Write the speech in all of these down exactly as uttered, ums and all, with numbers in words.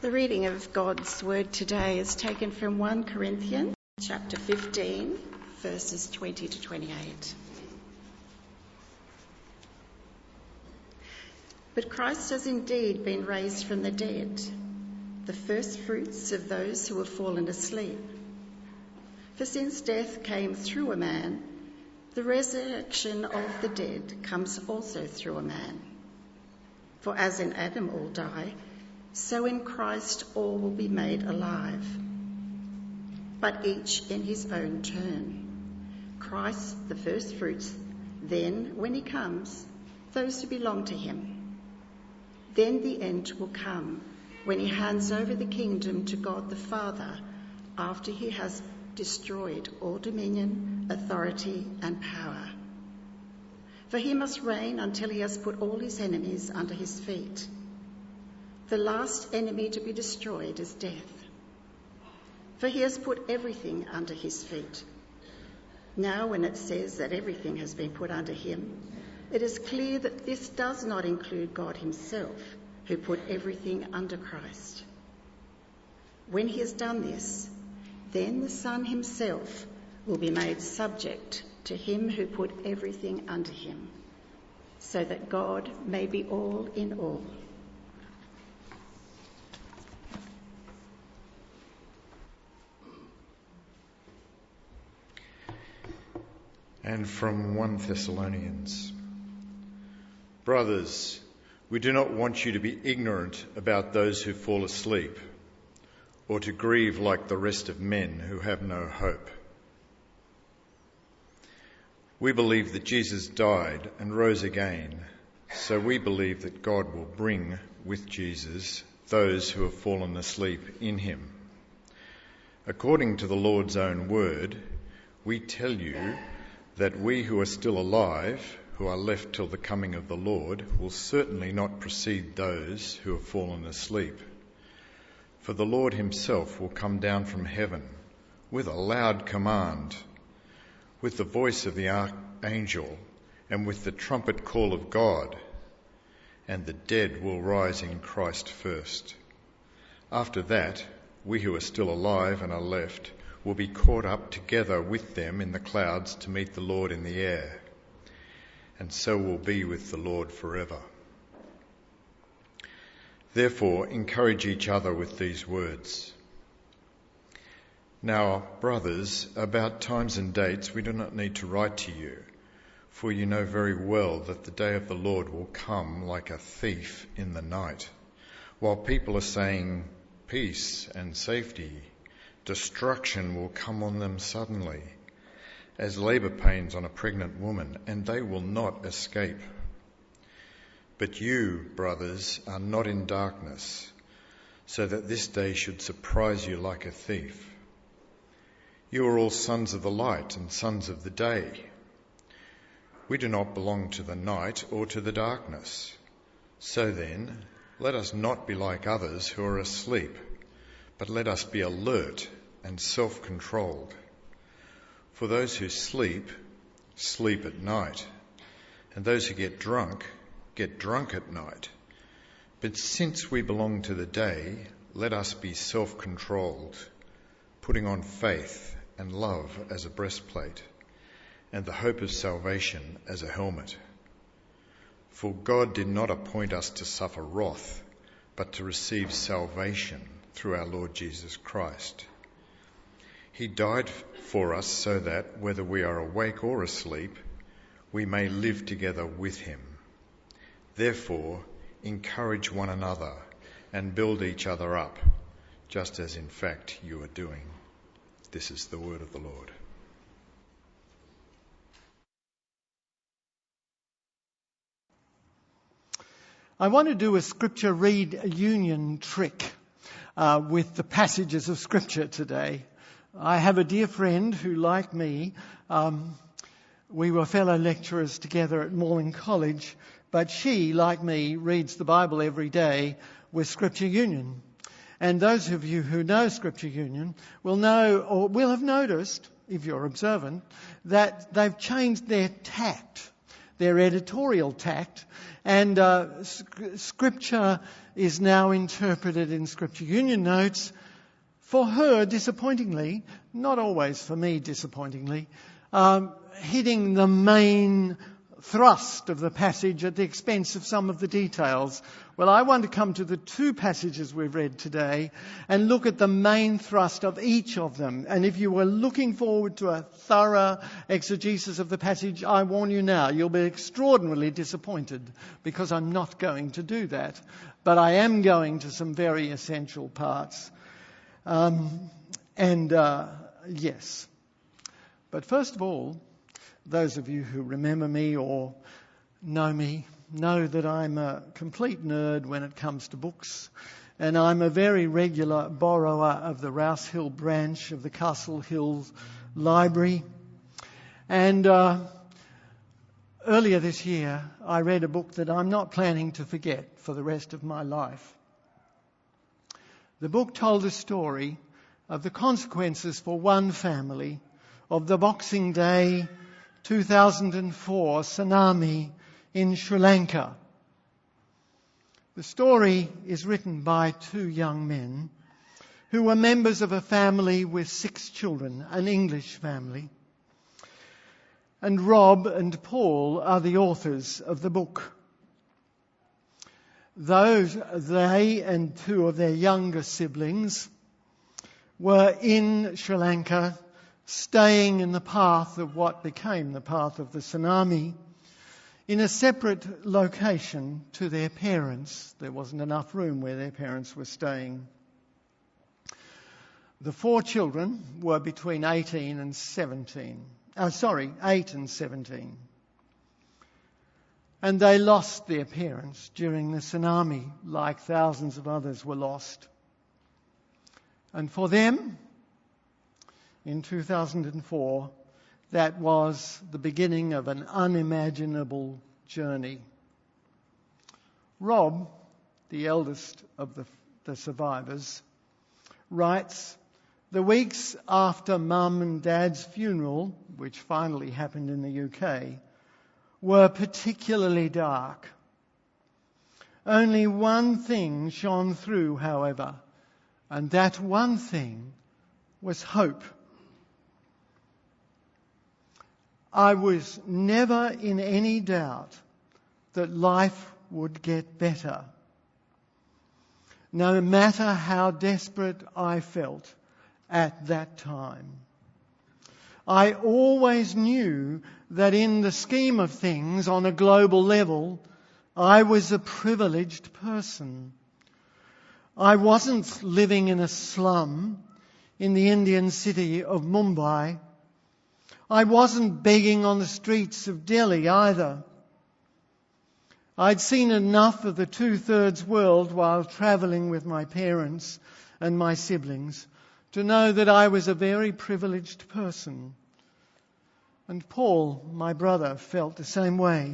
The reading of God's word today is taken from First Corinthians chapter fifteen, verses twenty to twenty-eight. But Christ has indeed been raised from the dead, the first fruits of those who have fallen asleep. For since death came through a man, the resurrection of the dead comes also through a man. For as in Adam all die, so in Christ all will be made alive, but each in his own turn. Christ the first fruits, then, when he comes, those who belong to him. Then the end will come, when he hands over the kingdom to God the Father, after he has destroyed all dominion, authority, and power. For he must reign until he has put all his enemies under his feet. The last enemy to be destroyed is death. For he has put everything under his feet. Now, when it says that everything has been put under him, it is clear that this does not include God himself, who put everything under Christ. When he has done this, then the Son himself will be made subject to him who put everything under him, so that God may be all in all. And from First Thessalonians. Brothers, we do not want you to be ignorant about those who fall asleep, or to grieve like the rest of men who have no hope. We believe that Jesus died and rose again, so we believe that God will bring with Jesus those who have fallen asleep in him. According to the Lord's own word, we tell you that we who are still alive, who are left till the coming of the Lord, will certainly not precede those who have fallen asleep. For the Lord himself will come down from heaven with a loud command, with the voice of the archangel, and with the trumpet call of God, and the dead will rise in Christ first. After that, we who are still alive and are left will be caught up together with them in the clouds to meet the Lord in the air, and so will be with the Lord forever. Therefore, encourage each other with these words. Now, brothers, about times and dates we do not need to write to you, for you know very well that the day of the Lord will come like a thief in the night. While people are saying peace and safety, destruction will come on them suddenly, as labour pains on a pregnant woman, and they will not escape. But you, brothers, are not in darkness, so that this day should surprise you like a thief. You are all sons of the light and sons of the day. We do not belong to the night or to the darkness. So then, let us not be like others who are asleep, but let us be alert and self-controlled. For those who sleep, sleep at night, and those who get drunk, get drunk at night. But since we belong to the day, let us be self-controlled, putting on faith and love as a breastplate, and the hope of salvation as a helmet. For God did not appoint us to suffer wrath, but to receive salvation through our Lord Jesus Christ. He died for us so that, whether we are awake or asleep, we may live together with him. Therefore, encourage one another and build each other up, just as in fact you are doing. This is the word of the Lord. I want to do a scripture read union trick uh, with the passages of scripture today. I have a dear friend who, like me, um, we were fellow lecturers together at Morling College, but she, like me, reads the Bible every day with Scripture Union. And those of you who know Scripture Union will know, or will have noticed, if you're observant, that they've changed their tact. their editorial tact, and uh, sc- Scripture is now interpreted in Scripture Union notes. For her, disappointingly, not always for me, disappointingly, um, hitting the main thrust of the passage at the expense of some of the details. Well, I want to come to the two passages we've read today and look at the main thrust of each of them. And if you were looking forward to a thorough exegesis of the passage, I warn you now, you'll be extraordinarily disappointed, because I'm not going to do that. But I am going to some very essential parts. Um, and, uh, yes. But first of all, those of you who remember me or know me know that I'm a complete nerd when it comes to books, and I'm a very regular borrower of the Rouse Hill branch of the Castle Hill Library. And uh, earlier this year, I read a book that I'm not planning to forget for the rest of my life. The book told a story of the consequences for one family of the Boxing Day two thousand four tsunami in Sri Lanka. The story is written by two young men who were members of a family with six children, an English family. And Rob and Paul are the authors of the book. Those, they and two of their younger siblings were in Sri Lanka, staying in the path of what became the path of the tsunami, in a separate location to their parents. There wasn't enough room where their parents were staying. The four children were between eighteen and seventeen. Oh, sorry, eight and seventeen. And they lost their parents during the tsunami, like thousands of others were lost. And for them, in two thousand four, that was the beginning of an unimaginable journey. Rob, the eldest of the, the survivors, writes, "The weeks after Mum and Dad's funeral, which finally happened in the U K, were particularly dark. Only one thing shone through, however, and that one thing was hope. I was never in any doubt that life would get better. No matter how desperate I felt at that time. I always knew that in the scheme of things on a global level, I was a privileged person. I wasn't living in a slum in the Indian city of Mumbai. I wasn't begging on the streets of Delhi either. I'd seen enough of the two-thirds world while travelling with my parents and my siblings to know that I was a very privileged person. And Paul, my brother, felt the same way.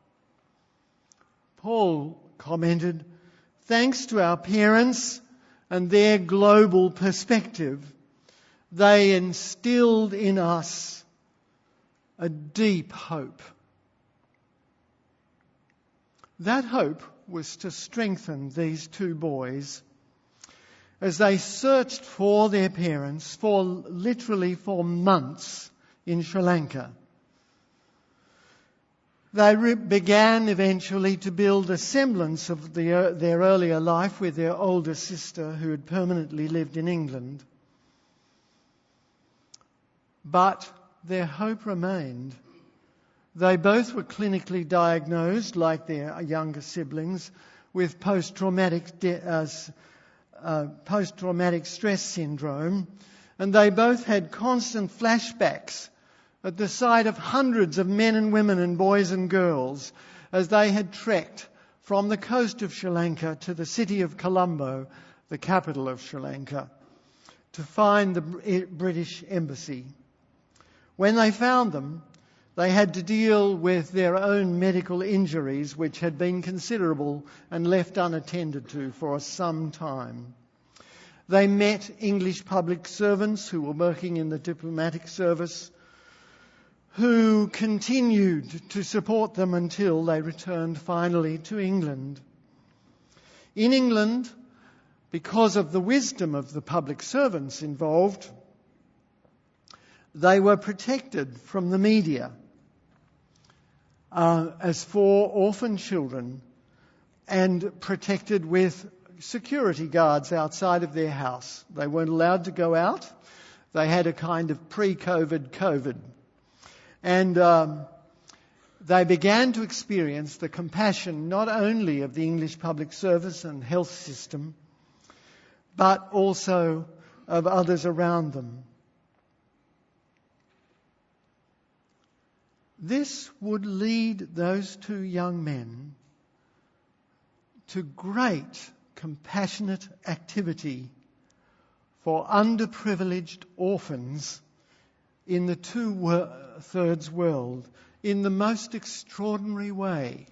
Paul commented, thanks to our parents and their global perspective, they instilled in us a deep hope. That hope was to strengthen these two boys as they searched for their parents for literally for months in Sri Lanka. They re- began eventually to build a semblance of the, uh, their earlier life with their older sister who had permanently lived in England. But their hope remained. They both were clinically diagnosed, like their younger siblings, with post-traumatic de- uh, uh, post-traumatic stress syndrome, and they both had constant flashbacks at the sight of hundreds of men and women and boys and girls as they had trekked from the coast of Sri Lanka to the city of Colombo, the capital of Sri Lanka, to find the British embassy. When they found them, they had to deal with their own medical injuries, which had been considerable and left unattended to for some time. They met English public servants who were working in the diplomatic service, who continued to support them until they returned finally to England. In England, because of the wisdom of the public servants involved, they were protected from the media uh, as for orphan children, and protected with security guards outside of their house. They weren't allowed to go out. They had a kind of pre-COVID COVID. And um, they began to experience the compassion not only of the English public service and health system, but also of others around them. This would lead those two young men to great compassionate activity for underprivileged orphans in the two-thirds world in the most extraordinary way.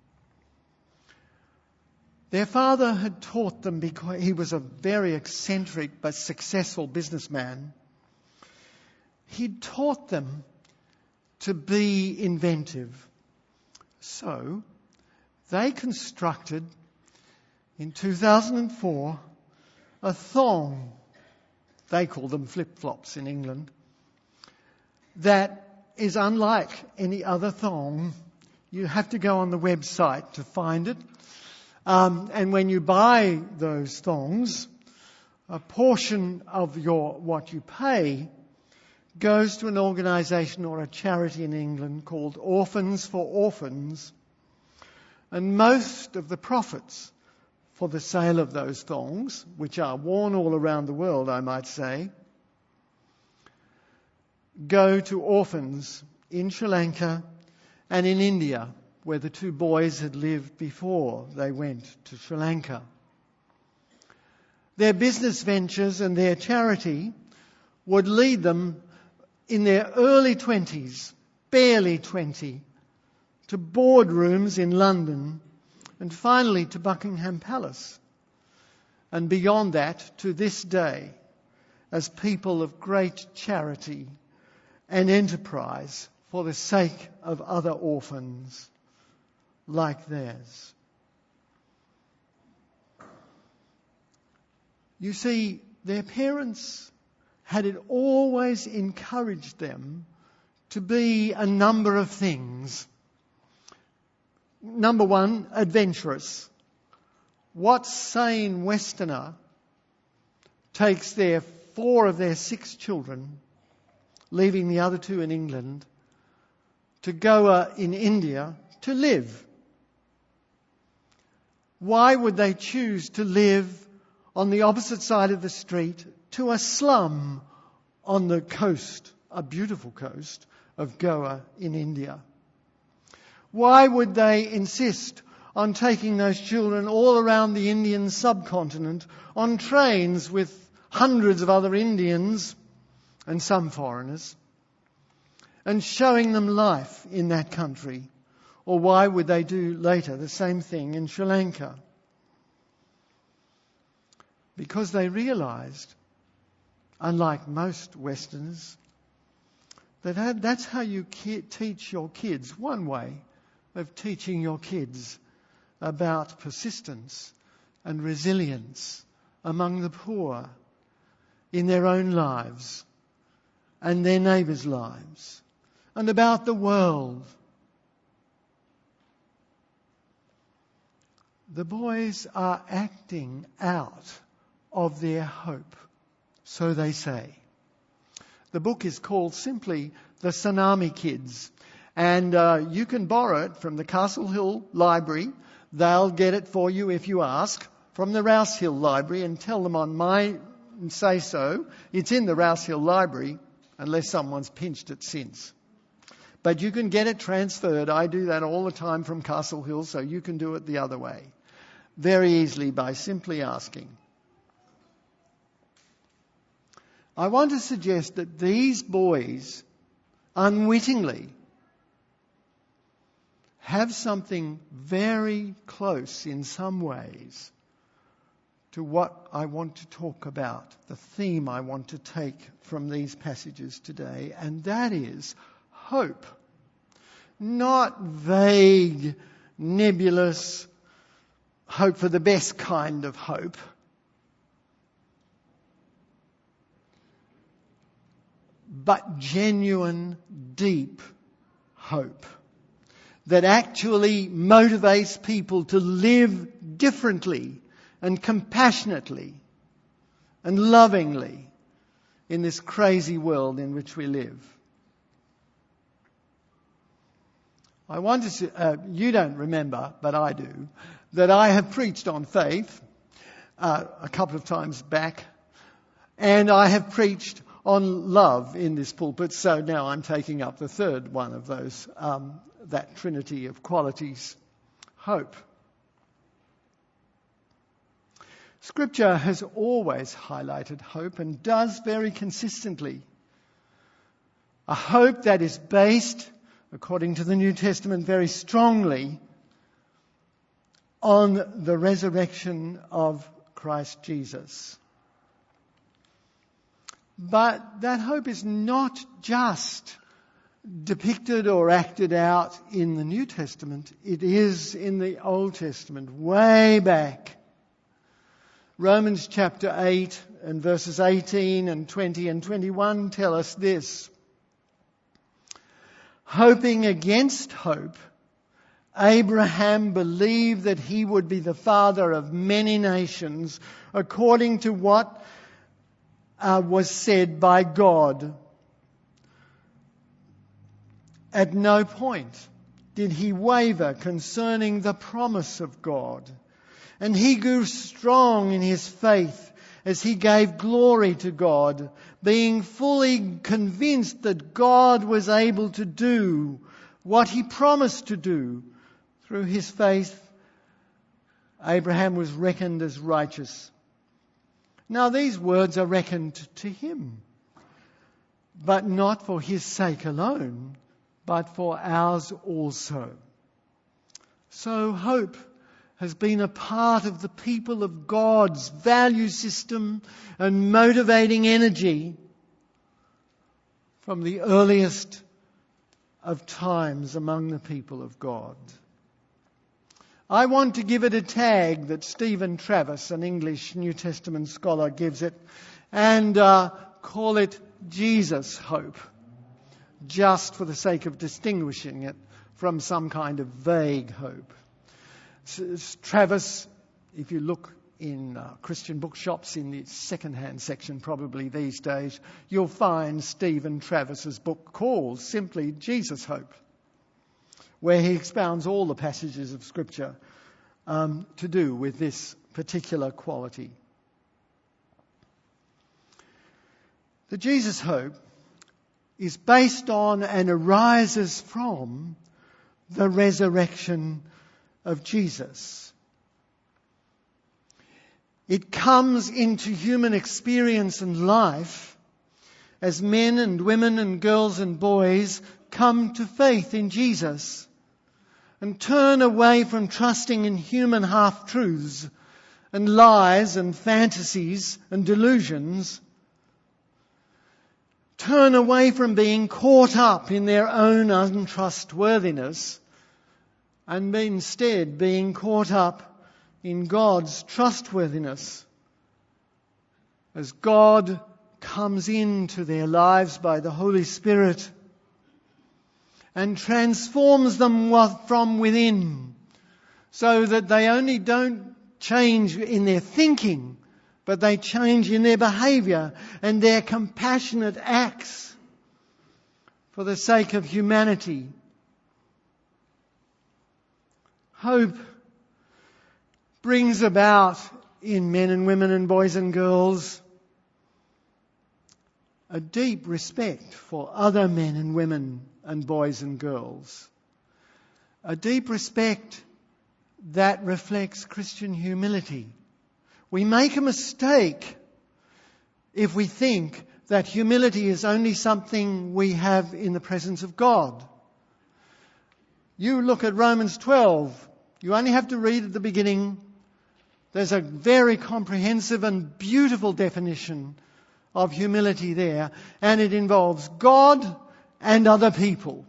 Their father had taught them, because he was a very eccentric but successful businessman, he'd taught them to be inventive. So they constructed, in two thousand four, a thong, they call them flip-flops in England, that is unlike any other thong. You have to go on the website to find it. Um, and when you buy those thongs, a portion of your what you pay goes to an organisation or a charity in England called Orphans for Orphans. And most of the profits for the sale of those thongs, which are worn all around the world, I might say, go to orphans in Sri Lanka and in India, where the two boys had lived before they went to Sri Lanka. Their business ventures and their charity would lead them in their early twenties, barely twenty, to boardrooms in London, and finally to Buckingham Palace, and beyond that to this day, as people of great charity and enterprise for the sake of other orphans like theirs. You see, their parents had it always encouraged them to be a number of things. Number one, adventurous. What sane Westerner takes their four of their six children, leaving the other two in England, to Goa in India to live? Why would they choose to live on the opposite side of the street to a slum on the coast, a beautiful coast, of Goa in India? Why would they insist on taking those children all around the Indian subcontinent on trains with hundreds of other Indians and some foreigners, and showing them life in that country? Or why would they do later the same thing in Sri Lanka? Because they realised, unlike most Westerners, that that's how you teach your kids. One way of teaching your kids about persistence and resilience among the poor in their own lives and their neighbours' lives, and about the world. The boys are acting out of their hope, so they say. The book is called simply The Tsunami Kids, and uh, you can borrow it from the Castle Hill Library. They'll get it for you if you ask, from the Rouse Hill Library, and tell them on my say-so it's in the Rouse Hill Library, unless someone's pinched it since. But you can get it transferred. I do that all the time from Castle Hill, so you can do it the other way very easily by simply asking. I want to suggest that these boys unwittingly have something very close in some ways to what I want to talk about, the theme I want to take from these passages today, and that is hope. Not vague, nebulous hope for the best kind of hope. But genuine, deep hope that actually motivates people to live differently and compassionately and lovingly in this crazy world in which we live. I want to, uh, you don't remember, but I do, that I have preached on faith uh, a couple of times back, and I have preached on love in this pulpit, so now I'm taking up the third one of those, um, that trinity of qualities, hope. Scripture has always highlighted hope and does very consistently. A hope that is based, according to the New Testament, very strongly on the resurrection of Christ Jesus. But that hope is not just depicted or acted out in the New Testament. It is in the Old Testament, way back. Romans chapter eight and verses eighteen and twenty and twenty-one tell us this. Hoping against hope, Abraham believed that he would be the father of many nations, according to what uh, was said by God. At no point did he waver concerning the promise of God. And he grew strong in his faith as he gave glory to God, being fully convinced that God was able to do what he promised to do. Through his faith, Abraham was reckoned as righteous. Now these words are reckoned to him, but not for his sake alone, but for ours also. So hope has been a part of the people of God's value system and motivating energy from the earliest of times among the people of God. I want to give it a tag that Stephen Travis, an English New Testament scholar, gives it, and uh, call it Jesus hope, just for the sake of distinguishing it from some kind of vague hope. Travis, if you look in uh, Christian bookshops in the second-hand section probably these days, you'll find Stephen Travis's book called simply Jesus Hope, where he expounds all the passages of Scripture um, to do with this particular quality. The Jesus Hope is based on and arises from the resurrection of Jesus. It comes into human experience and life as men and women and girls and boys come to faith in Jesus and turn away from trusting in human half-truths and lies and fantasies and delusions. Turn away from being caught up in their own untrustworthiness and instead being caught up in God's trustworthiness as God comes into their lives by the Holy Spirit and transforms them from within, so that they only don't change in their thinking, but they change in their behaviour and their compassionate acts for the sake of humanity. Hope brings about in men and women and boys and girls a deep respect for other men and women and boys and girls. A deep respect that reflects Christian humility. We make a mistake if we think that humility is only something we have in the presence of God. You look at Romans twelve. You only have to read at the beginning. There's a very comprehensive and beautiful definition of humility there. And it involves God and other people.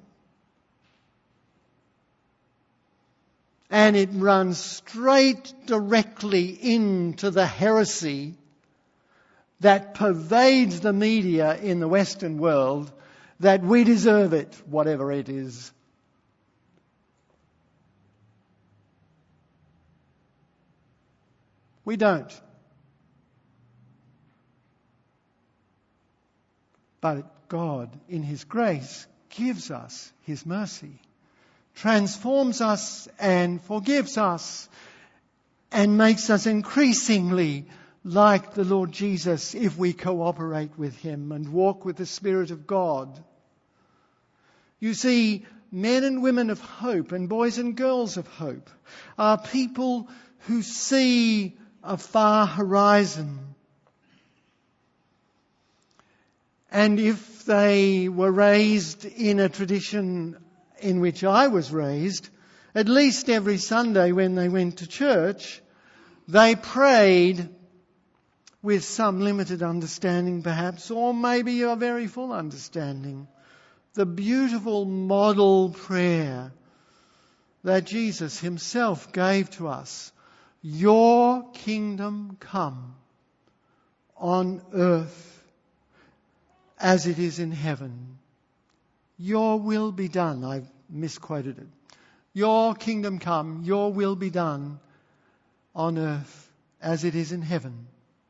And it runs straight directly into the heresy that pervades the media in the Western world, that we deserve it, whatever it is. We don't. But God, in His grace, gives us His mercy, transforms us and forgives us, and makes us increasingly like the Lord Jesus if we cooperate with Him and walk with the Spirit of God. You see, men and women of hope and boys and girls of hope are people who see a far horizon. And if they were raised in a tradition in which I was raised, at least every Sunday when they went to church, they prayed with some limited understanding perhaps, or maybe a very full understanding, the beautiful model prayer that Jesus Himself gave to us. Your kingdom come on earth as it is in heaven. Your will be done. I've misquoted it. Your kingdom come, your will be done on earth as it is in heaven.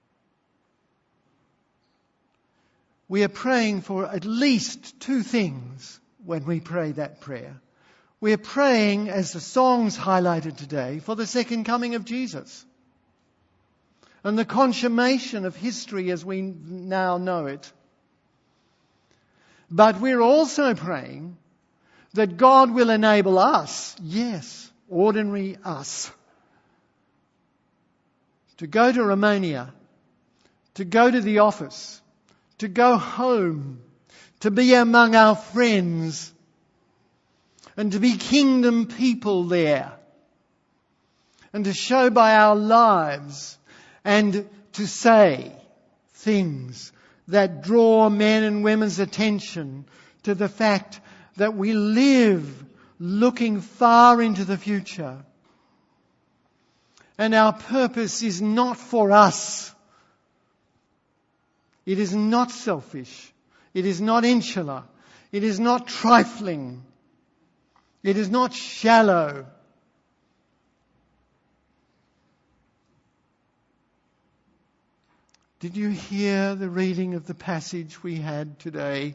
We are praying for at least two things when we pray that prayer. We are praying, as the songs highlighted today, for the second coming of Jesus and the consummation of history as we now know it. But we're also praying that God will enable us, yes, ordinary us, to go to Romania, to go to the office, to go home, to be among our friends, and to be kingdom people there, and to show by our lives and to say things that draw men and women's attention to the fact that we live looking far into the future. And our purpose is not for us. It is not selfish. It is not insular. It is not trifling. It is not shallow. Did you hear the reading of the passage we had today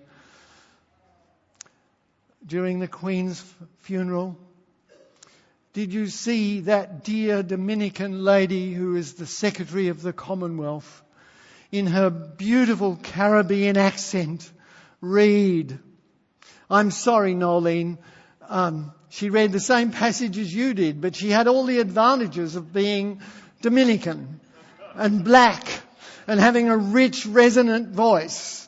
during the Queen's funeral? Did you see that dear Dominican lady who is the Secretary of the Commonwealth in her beautiful Caribbean accent read? I'm sorry, Nolene. Um, she read the same passage as you did, but she had all the advantages of being Dominican and black and having a rich, resonant voice.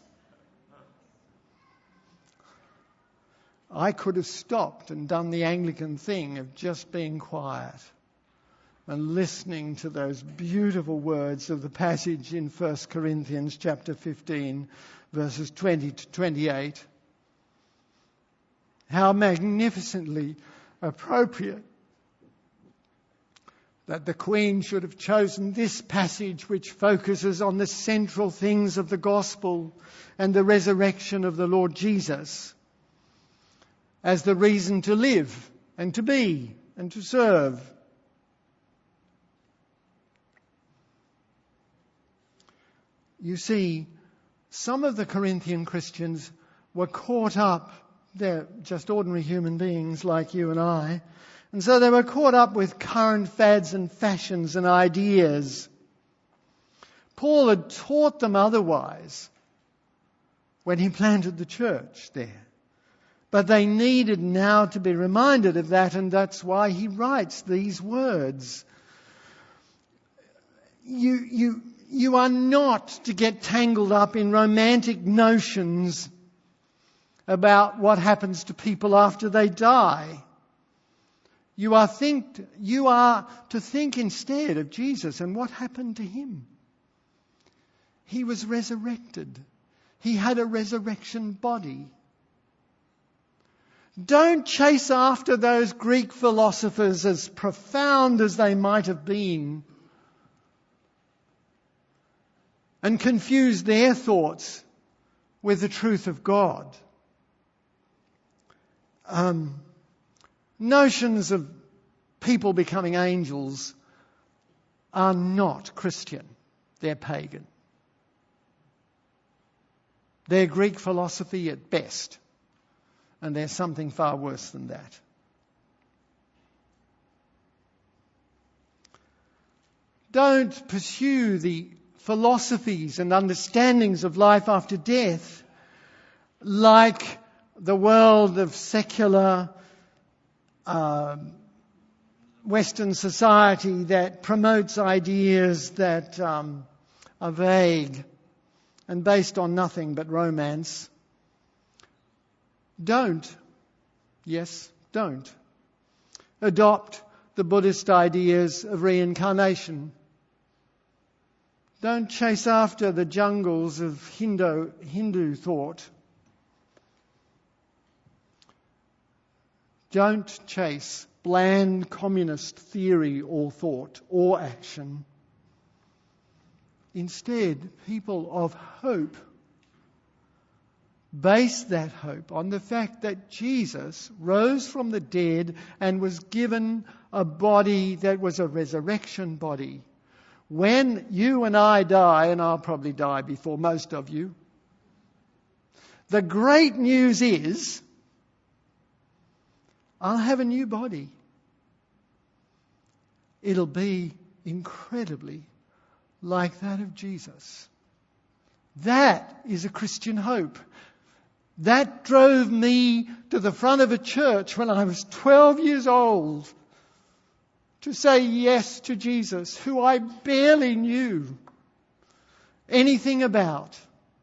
I could have stopped and done the Anglican thing of just being quiet and listening to those beautiful words of the passage in First Corinthians chapter fifteen, verses twenty to twenty-eight. How magnificently appropriate that the Queen should have chosen this passage, which focuses on the central things of the gospel and the resurrection of the Lord Jesus, as the reason to live and to be and to serve. You see, some of the Corinthian Christians were caught up. They're just ordinary human beings like you and I. And so they were caught up with current fads and fashions and ideas. Paul had taught them otherwise when he planted the church there. But they needed now to be reminded of that, and that's why he writes these words. You, you, you are not to get tangled up in romantic notions about what happens to people after they die. You are think you are to think instead of Jesus and what happened to him. He was resurrected. He had a resurrection body. Don't chase after those Greek philosophers, as profound as they might have been, and confuse their thoughts with the truth of God. Um, notions of people becoming angels are not Christian. They're pagan. They're Greek philosophy at best. And there's something far worse than that. Don't pursue the philosophies and understandings of life after death like the world of secular uh, Western society that promotes ideas that um, are vague and based on nothing but romance. Don't, yes, don't adopt the Buddhist ideas of reincarnation. Don't chase after the jungles of Hindu, Hindu thought. Don't chase bland communist theory or thought or action. Instead, people of hope base that hope on the fact that Jesus rose from the dead and was given a body that was a resurrection body. When you and I die, and I'll probably die before most of you, the great news is I'll have a new body. It'll be incredibly like that of Jesus. That is a Christian hope. That drove me to the front of a church when I was twelve years old to say yes to Jesus, who I barely knew anything about.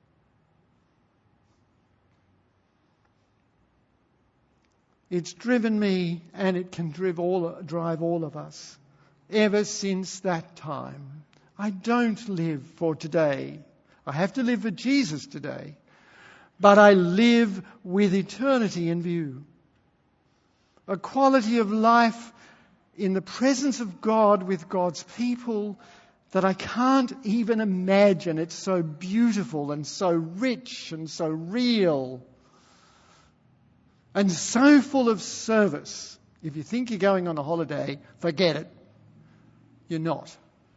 It's driven me, and it can drive all, drive all of us ever since that time. I don't live for today. I have to live for Jesus today. But I live with eternity in view. A quality of life in the presence of God with God's people that I can't even imagine. It's so beautiful and so rich and so real and so full of service. If you think you're going on a holiday, forget it. You're not.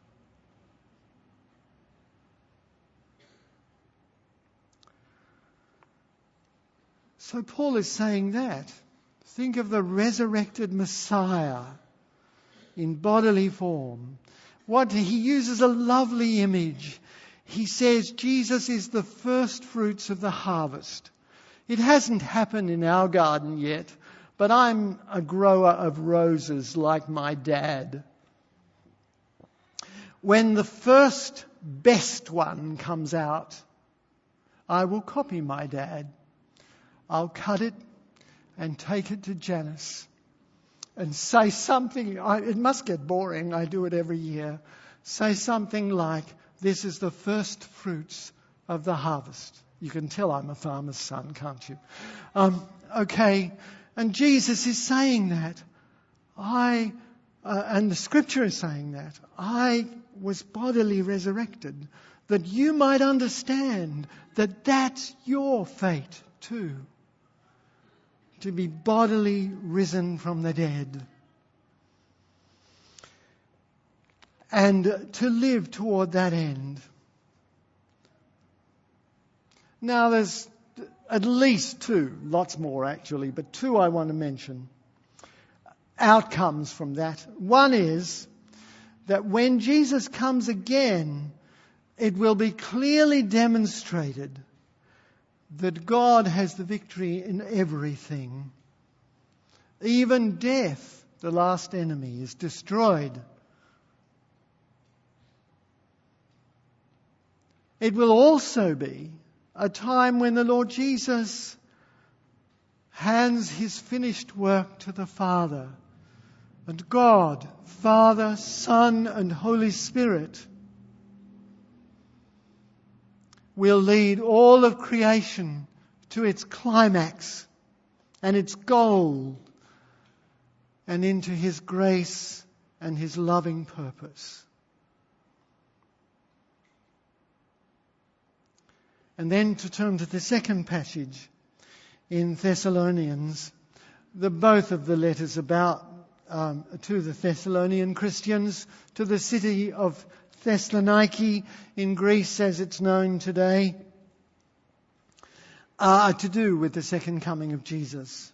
So Paul is saying that. Think of the resurrected Messiah in bodily form. What he uses a lovely image. He says Jesus is the first fruits of the harvest. It hasn't happened in our garden yet, but I'm a grower of roses like my dad. When the first best one comes out, I will copy my dad. I'll cut it and take it to Janice and say something. I, it must get boring. I do it every year. Say something like, this is the first fruits of the harvest. You can tell I'm a farmer's son, can't you? Um, okay. And Jesus is saying that. I, uh, and the scripture is saying that. I was bodily resurrected, that you might understand that that's your fate too. To be bodily risen from the dead. And to live toward that end. Now there's at least two, lots more actually, but two I want to mention. Outcomes from that. One is that when Jesus comes again, it will be clearly demonstrated that God has the victory in everything. Even death, the last enemy, is destroyed. It will also be a time when the Lord Jesus hands his finished work to the Father. And God, Father, Son, and Holy Spirit will lead all of creation to its climax and its goal, and into His grace and His loving purpose. And then to turn to the second passage in Thessalonians, the both of the letters about um, to the Thessalonian Christians, to the city of Thessaloniki in Greece as it's known today, are to do with the second coming of Jesus.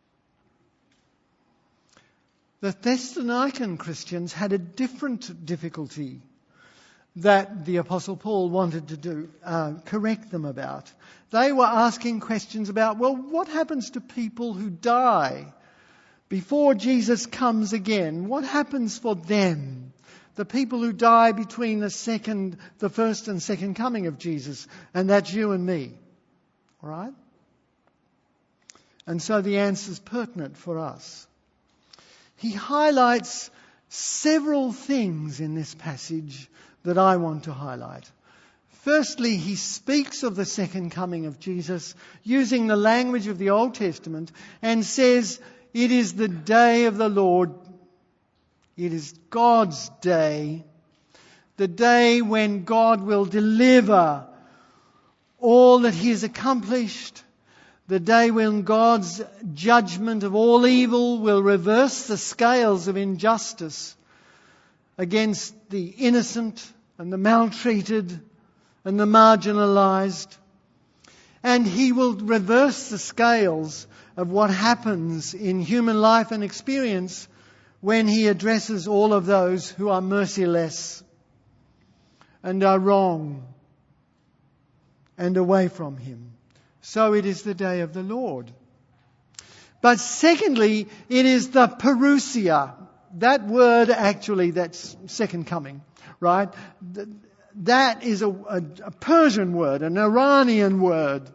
The Thessalonican Christians had a different difficulty that the Apostle Paul wanted to do, uh, correct them about. They were asking questions about, well, what happens to people who die before Jesus comes again? What happens for them? The people who die between the second, the first and second coming of Jesus, and that's you and me. All right? And so the answer is pertinent for us. He highlights several things in this passage that I want to highlight. Firstly, he speaks of the second coming of Jesus using the language of the Old Testament and says, it is the day of the Lord. It is God's day. The day when God will deliver all that He has accomplished. The day when God's judgment of all evil will reverse the scales of injustice against the innocent and the maltreated and the marginalized. And He will reverse the scales of what happens in human life and experience when He addresses all of those who are merciless and are wrong and away from Him. So it is the day of the Lord. But secondly, it is the parousia. That word actually, that's second coming, right? That is a, a, a Persian word, an Iranian word.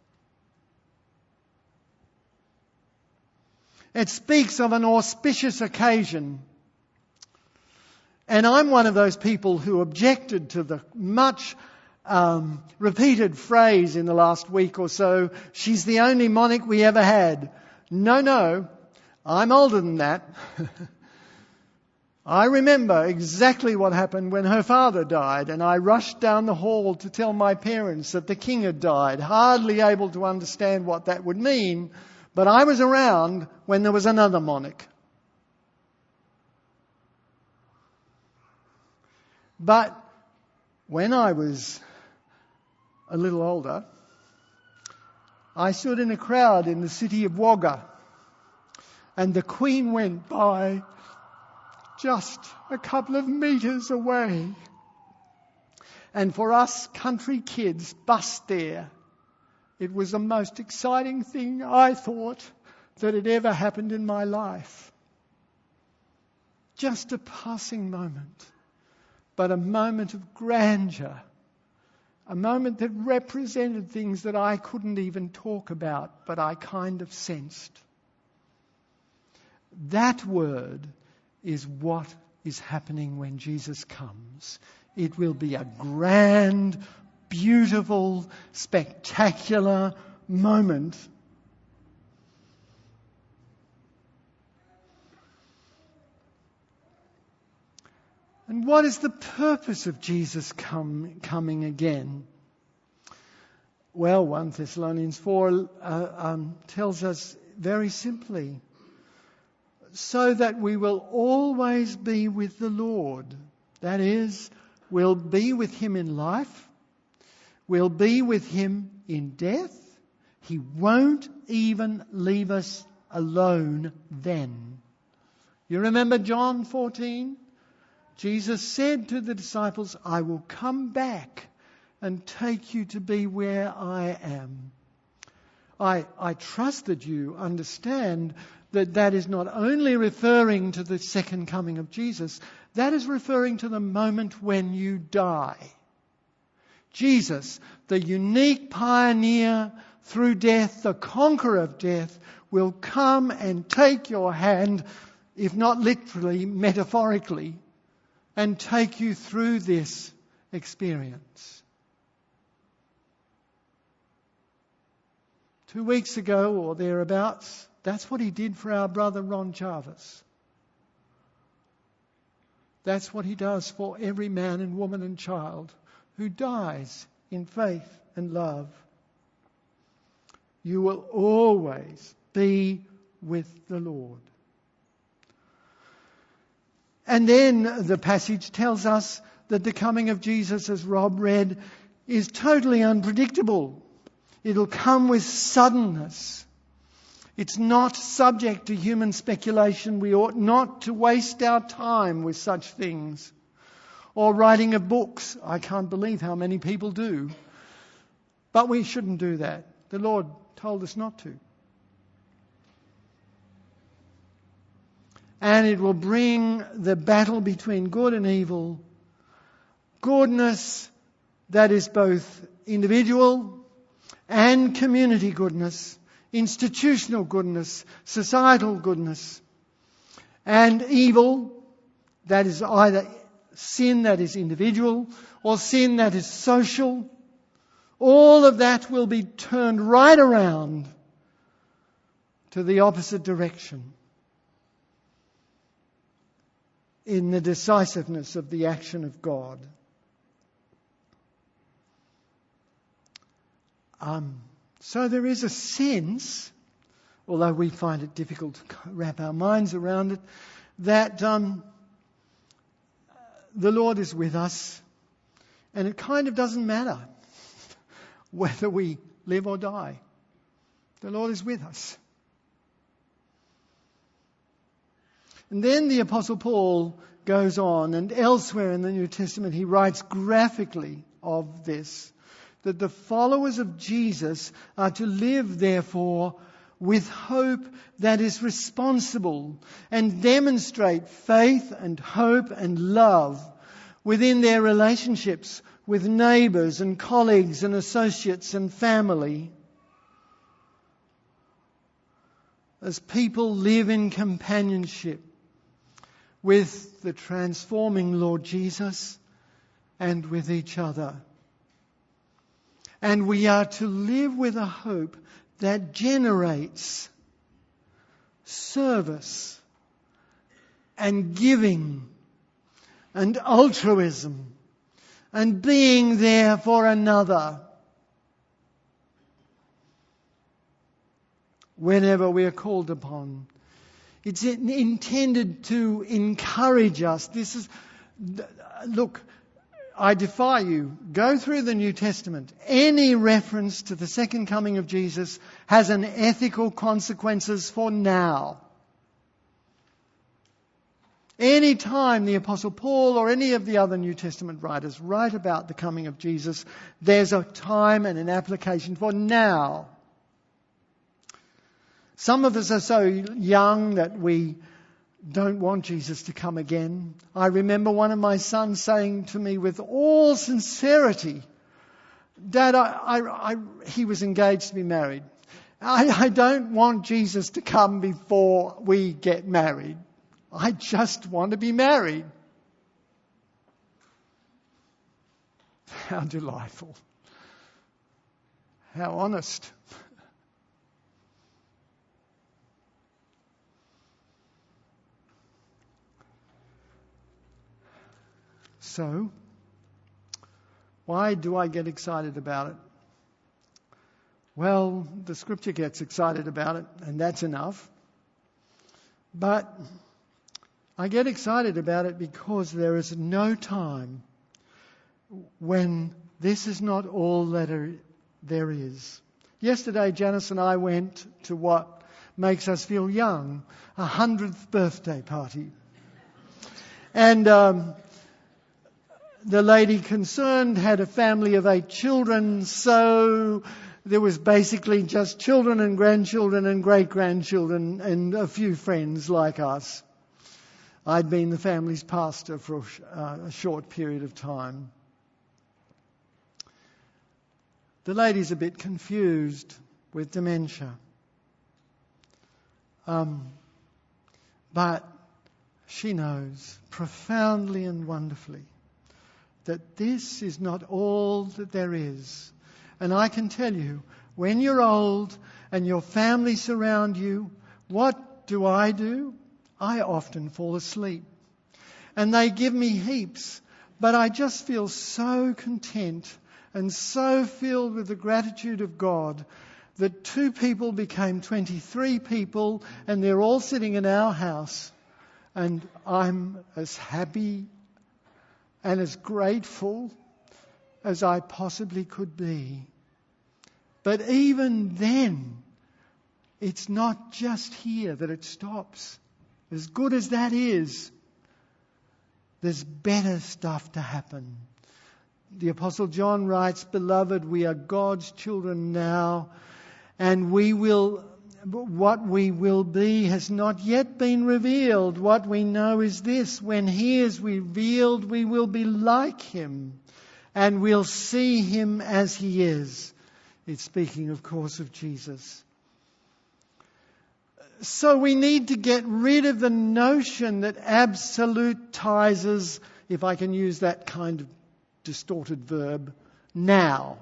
It speaks of an auspicious occasion. And I'm one of those people who objected to the much um, repeated phrase in the last week or so, she's the only monarch we ever had. No, no, I'm older than that. I remember exactly what happened when her father died, and I rushed down the hall to tell my parents that the king had died, hardly able to understand what that would mean, but I was around when there was another monarch. But when I was a little older, I stood in a crowd in the city of Wagga, and the Queen went by just a couple of metres away. And for us country kids bussed there, it was the most exciting thing I thought that had ever happened in my life. Just a passing moment, but a moment of grandeur. A moment that represented things that I couldn't even talk about, but I kind of sensed. That word is what is happening when Jesus comes. It will be a grand, beautiful, spectacular moment. And what is the purpose of Jesus come, coming again? Well, First Thessalonians four uh, um, tells us very simply, so that we will always be with the Lord. That is, we'll be with Him in life. We'll be with Him in death. He won't even leave us alone then. You remember John fourteen? Jesus said to the disciples, I will come back and take you to be where I am. I, I trust that you understand that that is not only referring to the second coming of Jesus, that is referring to the moment when you die. Jesus, the unique pioneer through death, the conqueror of death, will come and take your hand, if not literally, metaphorically, and take you through this experience. Two weeks ago or thereabouts, That's what he did for our brother Ron Jarvis. That's what he does for every man and woman and child who dies in faith and love. You will always be with the Lord. And then the passage tells us that the coming of Jesus, as Rob read, is totally unpredictable. It'll come with suddenness. It's not subject to human speculation. We ought not to waste our time with such things. Or writing of books. I can't believe how many people do. But we shouldn't do that. The Lord told us not to. And it will bring the battle between good and evil, goodness that is both individual and community goodness, institutional goodness, societal goodness, and evil that is either sin that is individual or sin that is social. All of that will be turned right around to the opposite direction in the decisiveness of the action of God. Um, so there is a sense, although we find it difficult to wrap our minds around it, that um, the Lord is with us, and it kind of doesn't matter whether we live or die. The Lord is with us. And then the Apostle Paul goes on, and elsewhere in the New Testament he writes graphically of this, that the followers of Jesus are to live, therefore, with hope that is responsible and demonstrate faith and hope and love within their relationships with neighbours and colleagues and associates and family. As people live in companionship with the transforming Lord Jesus and with each other. And we are to live with a hope that generates service and giving and altruism and being there for another whenever we are called upon. It's intended to encourage us. This is, look, I defy you. Go through the New Testament. Any reference to the second coming of Jesus has an ethical consequences for now. Any time the Apostle Paul or any of the other New Testament writers write about the coming of Jesus, there's a time and an application for now. Some of us are so young that we don't want Jesus to come again. I remember one of my sons saying to me with all sincerity, Dad, I, I, I, he was engaged to be married. I, I don't want Jesus to come before we get married. I just want to be married. How delightful. How honest. So, why do I get excited about it? Well, the Scripture gets excited about it, and that's enough. But I get excited about it because there is no time when this is not all that there is. Yesterday, Janice and I went to what makes us feel young, a hundredth birthday party. And um, the lady concerned had a family of eight children, so there was basically just children and grandchildren and great-grandchildren and a few friends like us. I'd been the family's pastor for uh, a short period of time. The lady's a bit confused with dementia. Um, but she knows profoundly and wonderfully that this is not all that there is. And I can tell you, when you're old and your family surround you, What do I do? I often fall asleep. And they give me heaps, but I just feel so content and so filled with the gratitude of God that two people became twenty-three people, and they're all sitting in our house, and I'm as happy and as grateful as I possibly could be. But even then, it's not just here that it stops. As good as that is, there's better stuff to happen. The Apostle John writes, "Beloved, we are God's children now, and we will, what we will be has not yet been revealed. What we know is this: when He is revealed, we will be like Him, and we'll see Him as He is." It's speaking, of course, of Jesus. So we need to get rid of the notion that absolutizes, if I can use that kind of distorted verb, now.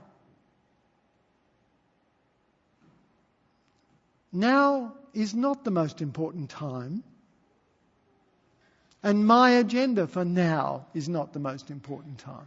Now is not the most important time, and my agenda for now is not the most important time.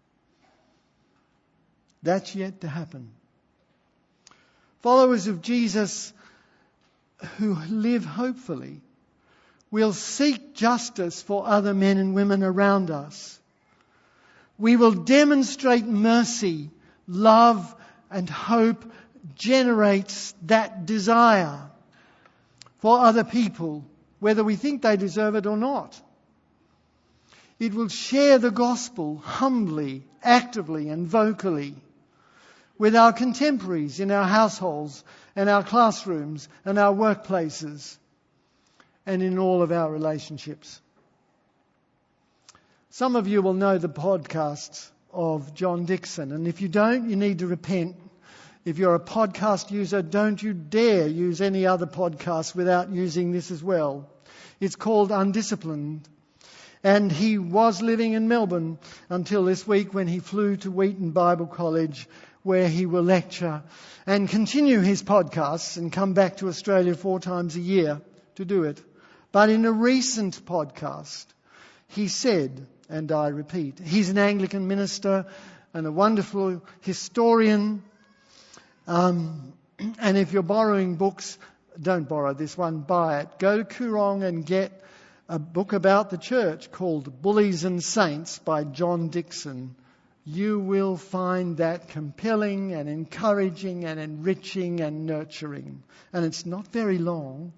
That's yet to happen. Followers of Jesus who live hopefully will seek justice for other men and women around us. We will demonstrate mercy, love, and hope generates that desire for other people, whether we think they deserve it or not. It will share the gospel humbly, actively, and vocally with our contemporaries in our households and our classrooms and our workplaces and in all of our relationships. Some of you will know the podcasts of John Dickson, and if you don't, you need to repent. If you're a podcast user, don't you dare use any other podcast without using this as well. It's called Undisciplined. And he was living in Melbourne until this week when he flew to Wheaton Bible College, where he will lecture and continue his podcasts and come back to Australia four times a year to do it. But in a recent podcast, he said, and I repeat, he's an Anglican minister and a wonderful historian. Um, and if you're borrowing books, don't borrow this one, buy it. Go to Koorong and get a book about the church called Bullies and Saints by John Dickson. You will find that compelling and encouraging and enriching and nurturing. And it's not very long.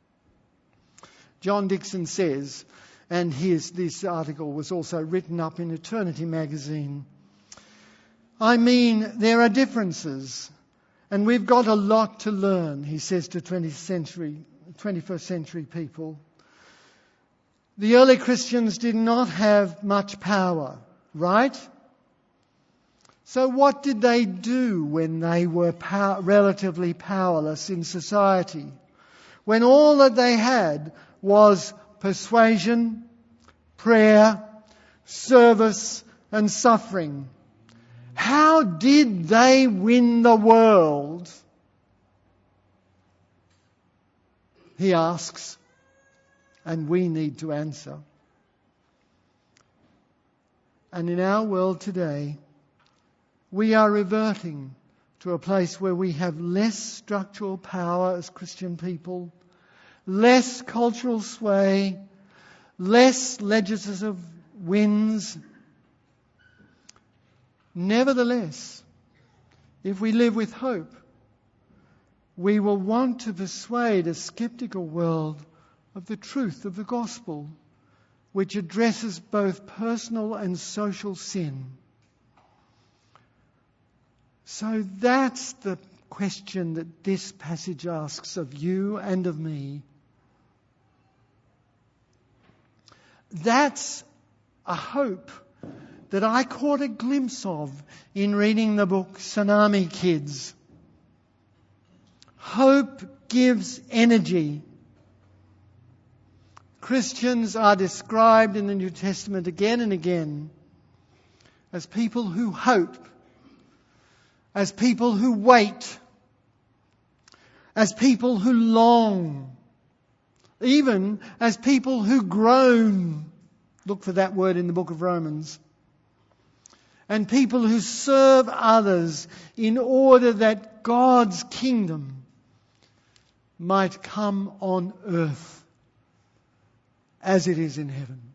John Dickson says, and his, this article was also written up in Eternity magazine, I mean, there are differences, and we've got a lot to learn, he says to twentieth century, twenty-first century people. The early Christians did not have much power, right? So what did they do when they were pow- relatively powerless in society? When all that they had was persuasion, prayer, service, and suffering. How did they win the world? He asks, and we need to answer. And in our world today, we are reverting to a place where we have less structural power as Christian people, less cultural sway, less legislative wins. Nevertheless, if we live with hope, we will want to persuade a skeptical world of the truth of the gospel, which addresses both personal and social sin. So that's the question that this passage asks of you and of me. That's a hope that I caught a glimpse of in reading the book Tsunami Kids. Hope gives energy. Christians are described in the New Testament again and again as people who hope, as people who wait, as people who long, even as people who groan. Look for that word in the book of Romans. And people who serve others in order that God's kingdom might come on earth as it is in heaven.